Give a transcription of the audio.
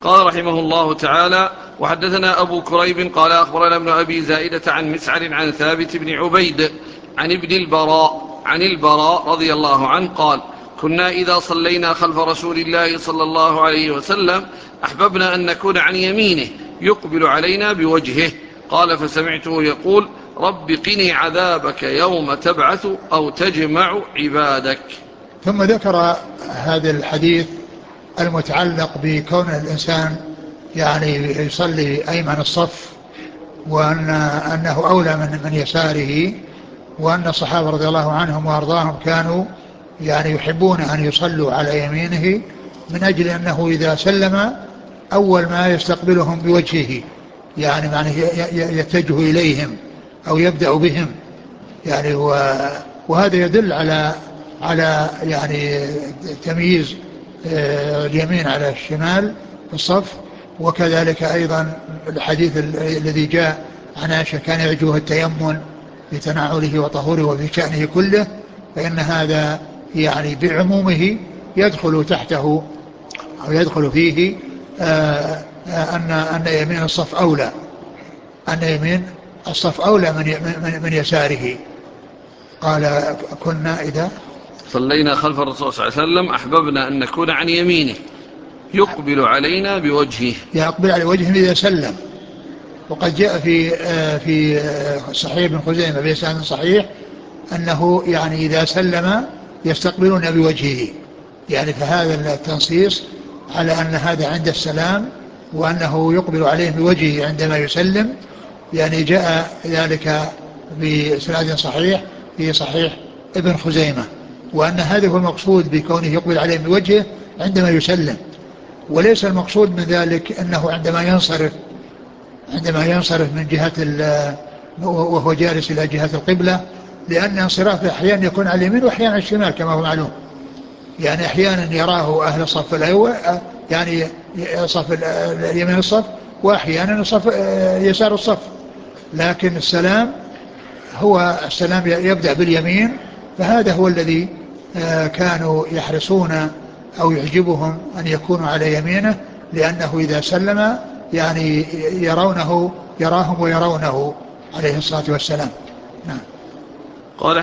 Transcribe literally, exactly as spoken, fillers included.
قال رحمه الله تعالى: وحدثنا أبو كريب قال أخبرنا ابن أبي زائدة عن مسعر عن ثابت بن عبيد عن ابن البراء عن البراء رضي الله عنه قال: كنا إذا صلينا خلف رسول الله صلى الله عليه وسلم أحببنا أن نكون عن يمينه يقبل علينا بوجهه. قال: فسمعته يقول: رب قني عذابك يوم تبعث أو تجمع عبادك. ثم ذكر هذا الحديث المتعلق بكون الإنسان يعني يصلي أيمن الصف، وأن أنه أولى من, من يساره، وأن الصحابة رضي الله عنهم وأرضاهم كانوا يعني يحبون أن يصلوا على يمينه، من أجل أنه إذا سلم أول ما يستقبلهم بوجهه، يعني معنى يتجه إليهم أو يبدأ بهم يعني. وهذا يدل على على يعني تمييز اليمين على الشمال في الصف. وكذلك أيضا الحديث الذي جاء عن عائشة كان يعجبه التيمم بتنعله وطهوره وفي شأنه كله، فإن هذا يعني بعمومه يدخل تحته أو يدخل فيه آآ آآ أن أن يمين الصف أولى أن يمين الصف أولى من من, من يساره. قال: كنا إذا صلينا خلف الرسول صلى الله عليه وسلم أحببنا أن نكون عن يمينه يقبل علينا بوجهه، يقبل على وجهه إذا سلم. وقد جاء في في صحيح ابن خزيمة بإسناد صحيح أنه يعني إذا سلم يستقبلون بوجهه، يعني فهذا التنصيص على أن هذا عند السلام، وأنه يقبل عليه بوجهه عندما يسلم، يعني جاء ذلك بإسناد صحيح في صحيح ابن خزيمة، وأن هذا هو المقصود بكونه يقبل عليه بوجهه عندما يسلم، وليس المقصود من ذلك أنه عندما ينصرف عندما ينصرف من جهة وهو جالس إلى جهة القبلة، لأن انصرافه أحيانا يكون على اليمين وأحيانا على الشمال كما هو معلوم. يعني أحيانا يراه أهل الصف الأول، يعني صف اليمين الصف، وأحيانا صف يسار الصف. لكن السلام هو السلام يبدأ باليمين، فهذا هو الذي كانوا يحرصون أو يعجبهم أن يكونوا على يمينه، لأنه إذا سلم يعني يرونه يراهم ويرونه عليه الصلاة والسلام. نعم. قال